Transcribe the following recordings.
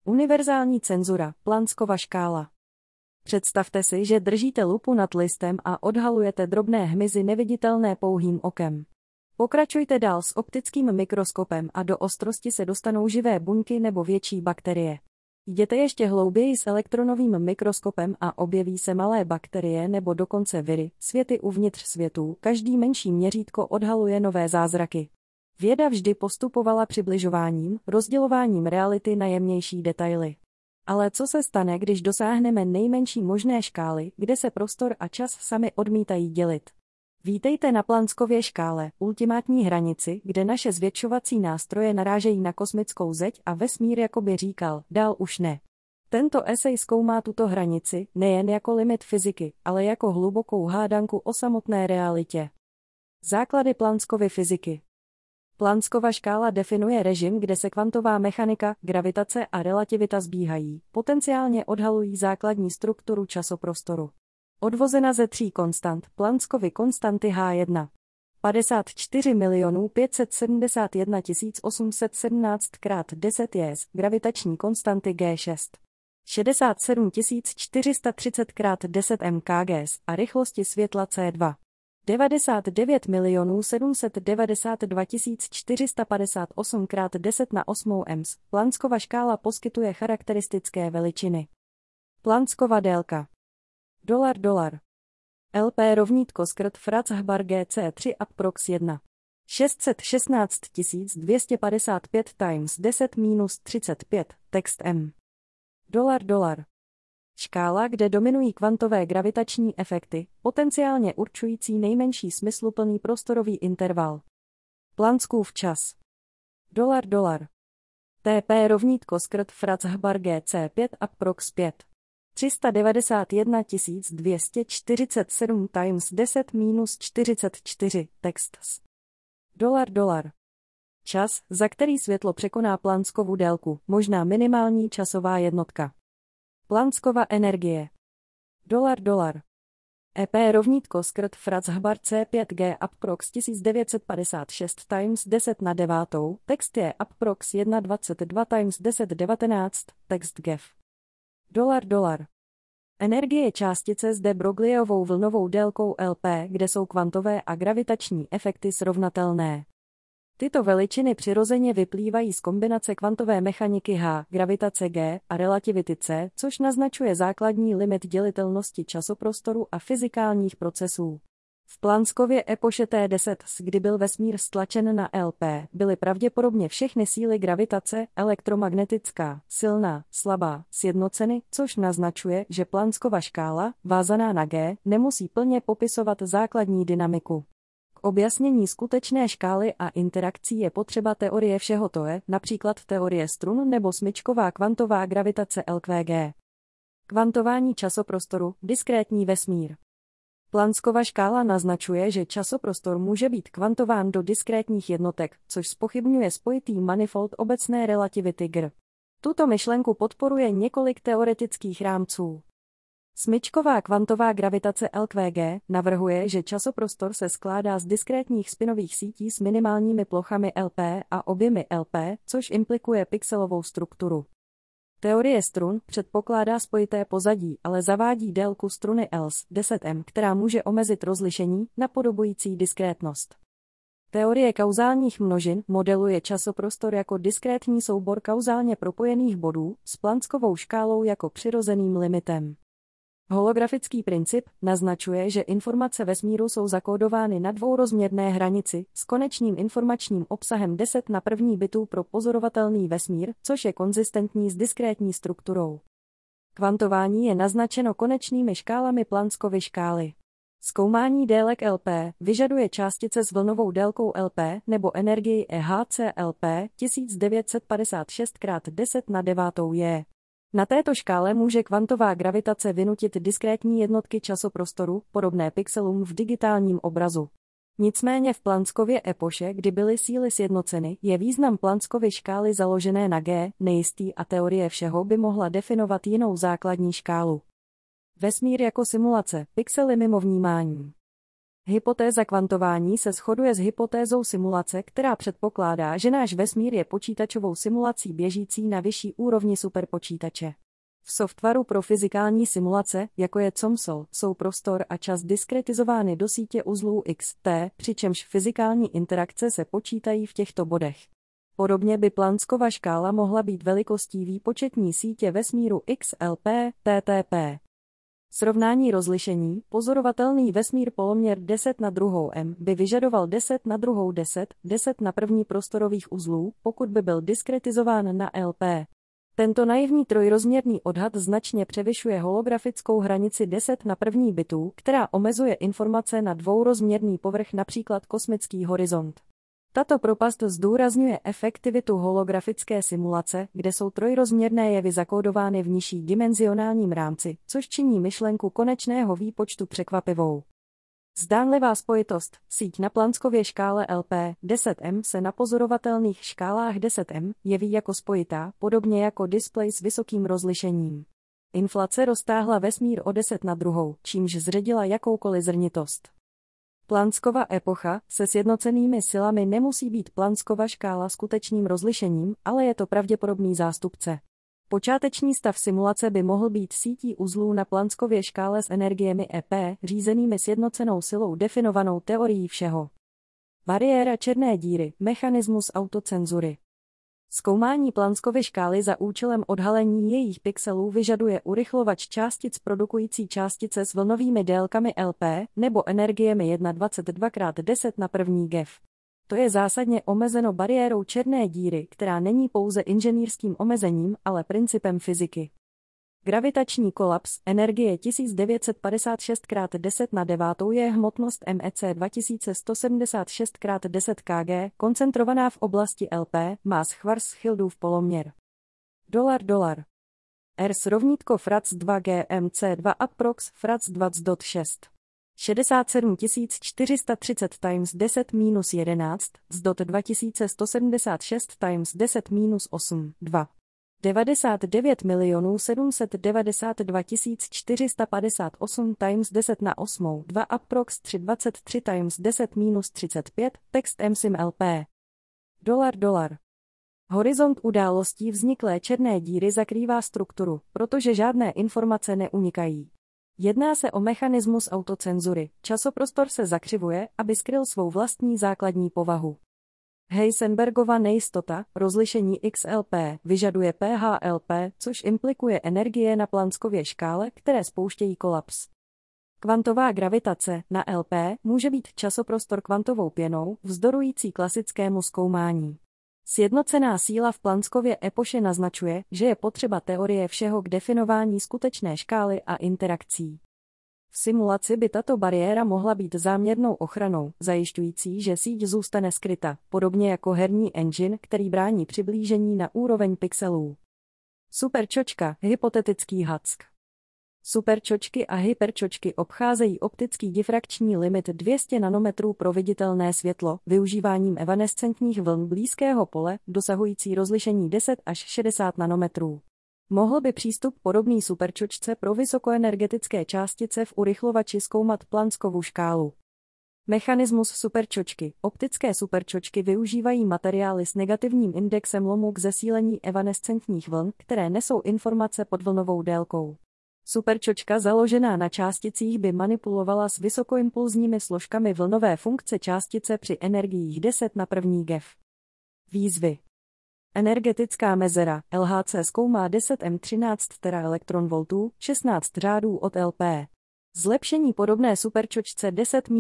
Univerzální cenzura, Planckova škála. Představte si, že držíte lupu nad listem a odhalujete drobné hmyzy neviditelné pouhým okem. Pokračujte dál s optickým mikroskopem a do ostrosti se dostanou živé buňky nebo větší bakterie. Jděte ještě hlouběji s elektronovým mikroskopem a objeví se malé bakterie nebo dokonce viry, světy uvnitř světů, každý menší měřítko odhaluje nové zázraky. Věda vždy postupovala přibližováním, rozdělováním reality na jemnější detaily. Ale co se stane, když dosáhneme nejmenší možné škály, kde se prostor a čas sami odmítají dělit? Vítejte na Planckskově škále, ultimátní hranici, kde naše zvětšovací nástroje narážejí na kosmickou zeď a vesmír jakoby říkal, dál už ne. Tento esej zkoumá tuto hranici, nejen jako limit fyziky, ale jako hlubokou hádanku o samotné realitě. Základy Planckskovy fyziky. Planckova škála definuje režim, kde se kvantová mechanika, gravitace a relativita sbíhají, potenciálně odhalují základní strukturu časoprostoru. Odvozena ze tří konstant, Planckskovy konstanty H1. 54 571 817 x 10 jes, gravitační konstanty G6. 67 430 x 10 mkgs a rychlosti světla C2. 99 792 458 x 10 na 8 ms. Planckova škála poskytuje charakteristické veličiny. Planckova délka. $. LP rovnítko skrt Fratz-Hbar GC3 approx 1. 616 255 times 10⁻35, text M. $. Škála, kde dominují kvantové gravitační efekty, potenciálně určující nejmenší smysluplný prostorový interval. Planckův čas. $. TP rovnítko skrt Fratz-Hbar GC5 approx 5. 391 247 times 10⁻44, text S. $. Čas, za který světlo překoná Planckkovu délku, možná minimální časová jednotka. Planckova energie. $. EP rovnítko skrt Fratz-Hbar C5G approx 1956 times 10 na 9, text je approx 1,22 times 1019, text GeV. $. Energie částice s de Brogliovou vlnovou délkou LP, kde jsou kvantové a gravitační efekty srovnatelné. Tyto veličiny přirozeně vyplývají z kombinace kvantové mechaniky H, gravitace G a relativity C, což naznačuje základní limit dělitelnosti časoprostoru a fyzikálních procesů. V Planckskově epoše T10, kdy byl vesmír stlačen na LP, byly pravděpodobně všechny síly gravitace, elektromagnetická, silná, slabá, sjednoceny, což naznačuje, že Planckova škála, vázaná na G, nemusí plně popisovat základní dynamiku. K objasnění skutečné škály a interakcí je potřeba teorie všeho toe, například teorie strun nebo smyčková kvantová gravitace LQG. Kvantování časoprostoru, diskrétní vesmír. Planckova škála naznačuje, že časoprostor může být kvantován do diskrétních jednotek, což zpochybňuje spojitý manifold obecné relativity GR. Tuto myšlenku podporuje několik teoretických rámců. Smyčková kvantová gravitace LQG navrhuje, že časoprostor se skládá z diskrétních spinových sítí s minimálními plochami LP a objemy LP, což implikuje pixelovou strukturu. Teorie strun předpokládá spojité pozadí, ale zavádí délku struny ELS 10M, která může omezit rozlišení, napodobující diskrétnost. Teorie kauzálních množin modeluje časoprostor jako diskrétní soubor kauzálně propojených bodů s Planckskovou škálou jako přirozeným limitem. Holografický princip naznačuje, že informace vesmíru jsou zakódovány na dvourozměrné hranici s konečným informačním obsahem 10 na první bitů pro pozorovatelný vesmír, což je konzistentní s diskrétní strukturou. Kvantování je naznačeno konečnými škálami Planckskovy škály. Zkoumání délek LP vyžaduje částice s vlnovou délkou LP nebo energii EHC LP 1956 x 10 na 9 je. Na této škále může kvantová gravitace vynutit diskrétní jednotky časoprostoru, podobné pixelům v digitálním obrazu. Nicméně v Planckskově epoše, kdy byly síly sjednoceny, je význam Planckskovy škály založené na G nejistý a teorie všeho by mohla definovat jinou základní škálu. Vesmír jako simulace, pixely mimo vnímání. Hypotéza kvantování se shoduje s hypotézou simulace, která předpokládá, že náš vesmír je počítačovou simulací běžící na vyšší úrovni superpočítače. V softwaru pro fyzikální simulace, jako je COMSOL, jsou prostor a čas diskretizovány do sítě uzlů x, t, přičemž fyzikální interakce se počítají v těchto bodech. Podobně by Planckova škála mohla být velikostí výpočetní sítě vesmíru XLP, TTP. Srovnání rozlišení, pozorovatelný vesmír poloměr 10 na druhou m by vyžadoval 10 na druhou 10, 10 na první prostorových uzlů, pokud by byl diskretizován na LP. Tento naivní trojrozměrný odhad značně převyšuje holografickou hranici 10 na první bitů, která omezuje informace na dvourozměrný povrch, například kosmický horizont. Tato propast zdůrazňuje efektivitu holografické simulace, kde jsou trojrozměrné jevy zakódovány v nižší dimenzionálním rámci, což činí myšlenku konečného výpočtu překvapivou. Zdánlivá spojitost, síť na Planckskově škále LP 10M se na pozorovatelných škálách 10M jeví jako spojitá, podobně jako displej s vysokým rozlišením. Inflace roztáhla vesmír o 10 na druhou, čímž zředila jakoukoliv zrnitost. Planckova epocha se sjednocenými silami nemusí být Planckova škála skutečným rozlišením, ale je to pravděpodobný zástupce. Počáteční stav simulace by mohl být sítí uzlů na Planckskově škále s energiemi EP, řízenými sjednocenou silou definovanou teorií všeho. Bariéra černé díry, mechanismus autocenzury. Zkoumání Planckskovy škály za účelem odhalení jejich pixelů vyžaduje urychlovač částic produkující částice s vlnovými délkami LP nebo energiemi 1,22×10 na první GeV. To je zásadně omezeno bariérou černé díry, která není pouze inženýrským omezením, ale principem fyziky. Gravitační kolaps, energie 1956×10 na 9 je hmotnost MEC 2176×10 kg, koncentrovaná v oblasti LP, má Schwarzschildův poloměr. $. Rs rovnítko Frac 2 GMC2 approx Frac 2,6. 67430 x 10⁻11, zdot 2176 x 10⁻8, 2. 99 792 458 x 10 na 8, 2 approx 323 x 10⁻35, text MSIM LP. $. Horizont událostí vzniklé černé díry zakrývá strukturu, protože žádné informace neunikají. Jedná se o mechanismus autocenzury, časoprostor se zakřivuje, aby skryl svou vlastní základní povahu. Heisenbergova nejistota, rozlišení XLP, vyžaduje PHLP, což implikuje energie na Planckskově škále, které spouštějí kolaps. Kvantová gravitace na LP může být časoprostor kvantovou pěnou, vzdorující klasickému zkoumání. Sjednocená síla v Planckskově epoše naznačuje, že je potřeba teorie všeho k definování skutečné škály a interakcí. V simulaci by tato bariéra mohla být záměrnou ochranou, zajišťující, že síť zůstane skryta, podobně jako herní engine, který brání přiblížení na úroveň pixelů. Superčočka, hypotetický hack. Superčočky a hyperčočky obcházejí optický difrakční limit 200 nanometrů pro viditelné světlo, využíváním evanescentních vln blízkého pole, dosahující rozlišení 10 až 60 nanometrů. Mohl by přístup podobný superčočce pro vysokoenergetické částice v urychlovači zkoumat Planckkovu škálu. Mechanismus superčočky. Optické superčočky využívají materiály s negativním indexem lomu k zesílení evanescentních vln, které nesou informace pod vlnovou délkou. Superčočka založená na částicích by manipulovala s vysokoimpulzními složkami vlnové funkce částice při energiích 10 na první GeV. Výzvy. Energetická mezera. LHC zkoumá 10 M13 teraelektronvoltů, 16 řádů od LP. Zlepšení podobné superčočce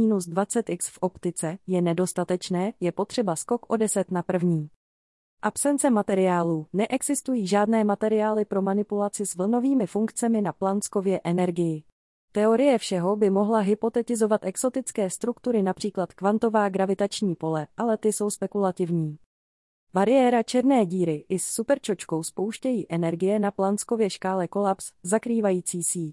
10⁻20x v optice je nedostatečné, je potřeba skok o 10 na první. Absence materiálů. Neexistují žádné materiály pro manipulaci s vlnovými funkcemi na Planckskově energii. Teorie všeho by mohla hypotetizovat exotické struktury, například kvantová gravitační pole, ale ty jsou spekulativní. Bariéra černé díry i s superčočkou spouštějí energie na Planckskově škále kolaps, zakrývající síť.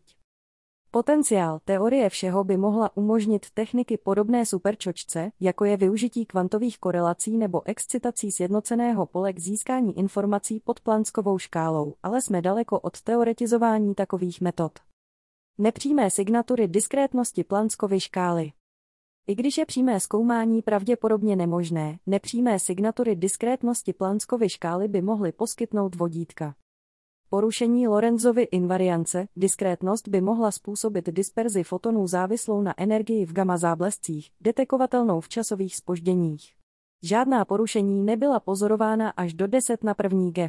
Potenciál teorie všeho by mohla umožnit techniky podobné superčočce, jako je využití kvantových korelací nebo excitací sjednoceného pole k získání informací pod Planckskovou škálou, ale jsme daleko od teoretizování takových metod. Nepřímé signatury diskrétnosti Planckskovy škály. I když je přímé zkoumání pravděpodobně nemožné, nepřímé signatury diskrétnosti Plancksovy škály by mohly poskytnout vodítka. Porušení Lorenzovy invariance, diskrétnost by mohla způsobit disperzi fotonů závislou na energii v gamma záblescích, detekovatelnou v časových zpožděních. Žádná porušení nebyla pozorována až do 10⁻⁴ GeV.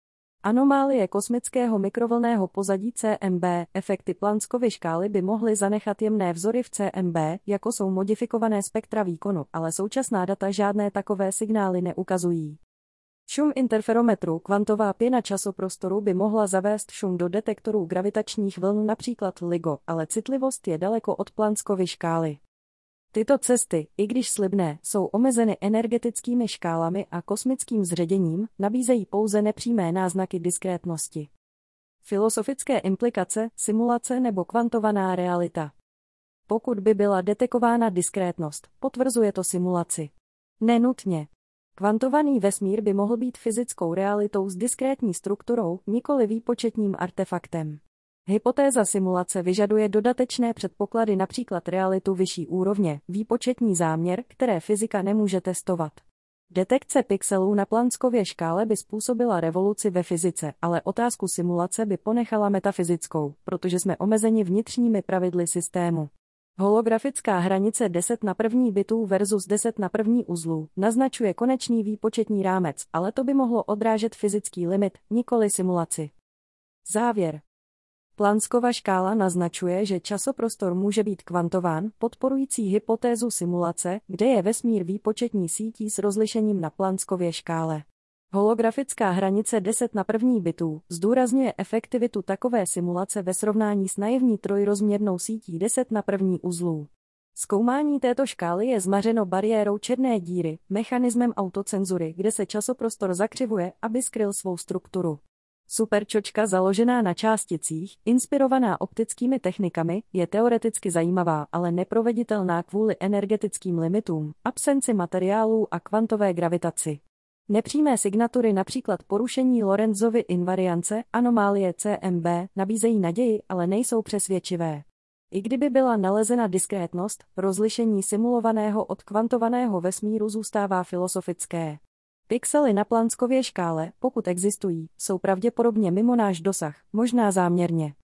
Anomálie kosmického mikrovlnného pozadí CMB, efekty Plancksovy škály by mohly zanechat jemné vzory v CMB, jako jsou modifikované spektra výkonu, ale současná data žádné takové signály neukazují. Šum interferometru, kvantová pěna časoprostoru by mohla zavést šum do detektorů gravitačních vln, například LIGO, ale citlivost je daleko od Plancksovy škály. Tyto cesty, i když slibné, jsou omezeny energetickými škálami a kosmickým zředěním, nabízejí pouze nepřímé náznaky diskrétnosti. Filosofické implikace, simulace nebo kvantovaná realita. Pokud by byla detekována diskrétnost, potvrzuje to simulaci. Nenutně. Kvantovaný vesmír by mohl být fyzickou realitou s diskrétní strukturou, nikoli výpočetním artefaktem. Hypotéza simulace vyžaduje dodatečné předpoklady, například realitu vyšší úrovně, výpočetní záměr, které fyzika nemůže testovat. Detekce pixelů na Plancksově škále by způsobila revoluci ve fyzice, ale otázku simulace by ponechala metafyzickou, protože jsme omezeni vnitřními pravidly systému. Holografická hranice 10⁻⁴ bitů versus 10⁻⁴ uzlů naznačuje konečný výpočetní rámec, ale to by mohlo odrážet fyzický limit, nikoli simulaci. Závěr. Planckova škála naznačuje, že časoprostor může být kvantován, podporující hypotézu simulace, kde je vesmír výpočetní sítí s rozlišením na Planckskově škále. Holografická hranice 10⁻⁴ bitů zdůrazňuje efektivitu takové simulace ve srovnání s naivní trojrozměrnou sítí 10⁻⁴ uzlů. Zkoumání této škály je zmařeno bariérou černé díry, mechanismem autocenzury, kde se časoprostor zakřivuje, aby skryl svou strukturu. Superčočka založená na částicích, inspirovaná optickými technikami, je teoreticky zajímavá, ale neproveditelná kvůli energetickým limitům, absenci materiálů a kvantové gravitaci. Nepřímé signatury, například porušení Lorenzovy invariance, anomálie CMB, nabízejí naději, ale nejsou přesvědčivé. I kdyby byla nalezena diskrétnost, rozlišení simulovaného od kvantovaného vesmíru zůstává filosofické. Pixely na Planckskově škále, pokud existují, jsou pravděpodobně mimo náš dosah, možná záměrně.